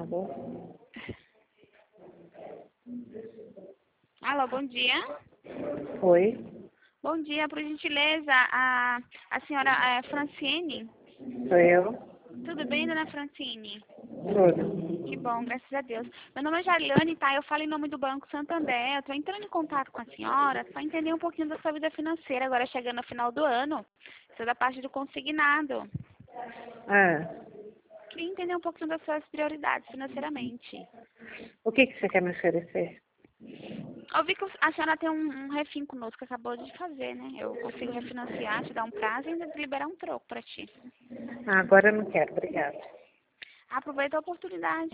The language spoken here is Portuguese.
bom? Alô, bom dia. Oi, Bom dia, por gentileza, a senhora Francine. sou eu. Tudo bem, dona Francine? Tudo. Que bom, graças a Deus. Meu nome é Jaliane, tá? Eu falo em nome do Banco Santander. Eu tô entrando em contato com a senhora para entender um pouquinho da sua vida financeira, agora chegando no final do ano. Sou da parte do consignado. Ah, Queria entender um pouquinho das suas prioridades financeiramente. o que você quer me oferecer? Eu vi que a senhora tem um refim conosco que acabou de fazer, né? Eu consigo refinanciar, te dar um prazo e ainda liberar um troco para ti. Ah, agora eu não quero, obrigada. Aproveita a oportunidade.